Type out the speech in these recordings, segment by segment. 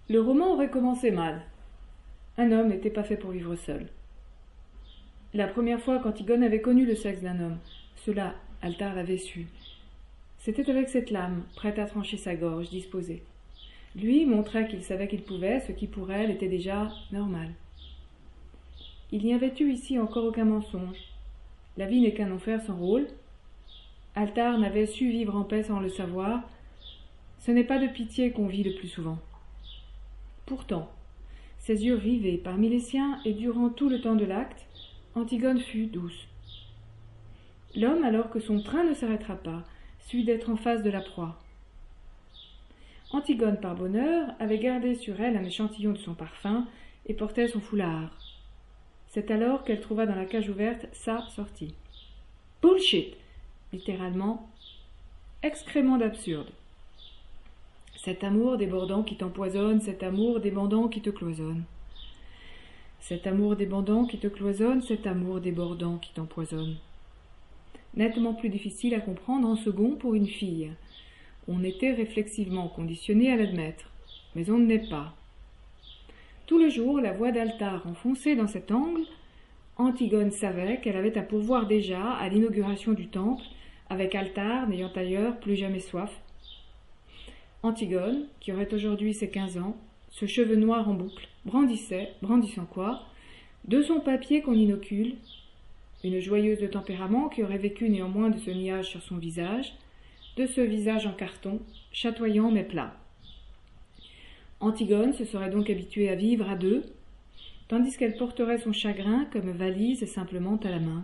Le roman aurait commencé mal. Un homme n'était pas fait pour vivre seul. La première fois qu'Antigone avait connu le sexe d'un homme, cela, Altar l'avait su. C'était avec cette lame, prête à trancher sa gorge, disposée. Lui montrait qu'il savait qu'il pouvait, ce qui pour elle était déjà normal. Il n'y avait eu ici encore aucun mensonge. La vie n'est qu'un enfer sans rôle. Altar n'avait su vivre en paix sans le savoir. Ce n'est pas de pitié qu'on vit le plus souvent. Pourtant, ses yeux rivés parmi les siens et durant tout le temps de l'acte, Antigone fut douce. L'homme, alors que son train ne s'arrêtera pas, sut d'être en face de la proie. Antigone, par bonheur, avait gardé sur elle un échantillon de son parfum et portait son foulard. C'est alors qu'elle trouva dans la cage ouverte sa sortie. Bullshit, littéralement, excrément d'absurde. Cet amour débordant qui t'empoisonne, cet amour débordant qui te cloisonne. Cet amour débordant qui te cloisonne, cet amour débordant qui t'empoisonne. Nettement plus difficile à comprendre en second pour une fille. On était réflexivement conditionné à l'admettre, mais on ne l'est pas. Tout le jour, la voix d'Altar enfoncée dans cet angle, Antigone savait qu'elle avait à pourvoir déjà à l'inauguration du temple, avec Altar n'ayant ailleurs plus jamais soif. Antigone, qui aurait aujourd'hui ses 15 ans, ce cheveu noir en boucle, brandissant quoi, de son papier qu'on inocule, une joyeuse de tempérament qui aurait vécu néanmoins de ce niage sur son visage, de ce visage en carton, chatoyant mais plat. Antigone se serait donc habituée à vivre à deux, tandis qu'elle porterait son chagrin comme valise simplement à la main.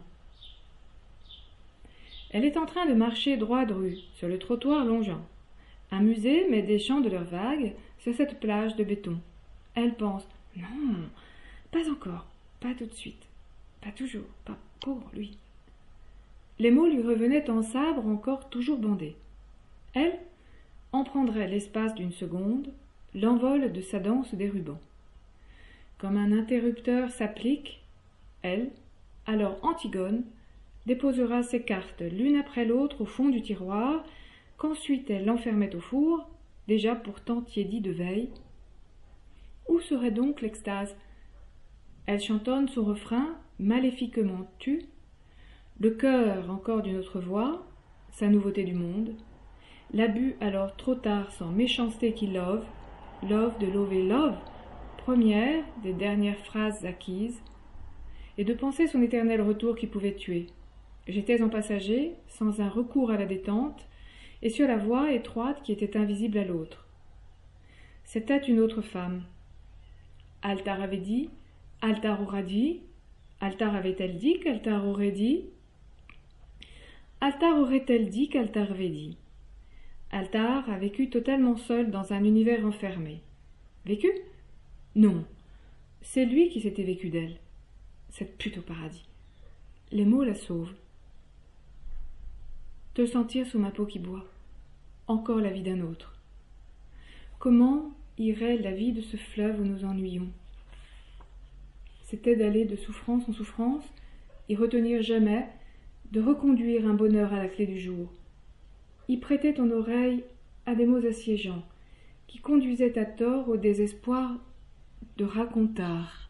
Elle est en train de marcher droit de rue, sur le trottoir longeant. Un musée met des chants de leurs vagues sur cette plage de béton. Elle pense « Non, pas encore, pas tout de suite, pas toujours, pas pour lui. » Les mots lui revenaient en sabre encore toujours bandés. Elle en prendrait l'espace d'une seconde, l'envol de sa danse des rubans. Comme un interrupteur s'applique, elle, alors Antigone, déposera ses cartes l'une après l'autre au fond du tiroir, qu'ensuite elle enfermait au four, déjà pourtant tiédi de veille. Où serait donc l'extase? Elle chantonne son refrain, maléfiquement tu, le cœur encore d'une autre voix, sa nouveauté du monde, l'abus alors trop tard sans méchanceté qui love de lover love, première des dernières phrases acquises, et de penser son éternel retour qui pouvait tuer. J'étais en passager, sans un recours à la détente, et sur la voie étroite qui était invisible à l'autre. C'était une autre femme. Altar avait dit, Altar aura dit, Altar avait-elle dit qu'Altar aurait dit? Altar aurait-elle dit qu'Altar avait dit? Altar a vécu totalement seul dans un univers enfermé. Vécu? Non. C'est lui qui s'était vécu d'elle. Cette pute au paradis. Les mots la sauvent. Te sentir sous ma peau qui boit. Encore la vie d'un autre. Comment irait la vie de ce fleuve où nous ennuyons? C'était d'aller de souffrance en souffrance, y retenir jamais, de reconduire un bonheur à la clé du jour. Y prêter ton oreille à des mots assiégeants, qui conduisaient à tort au désespoir de racontard.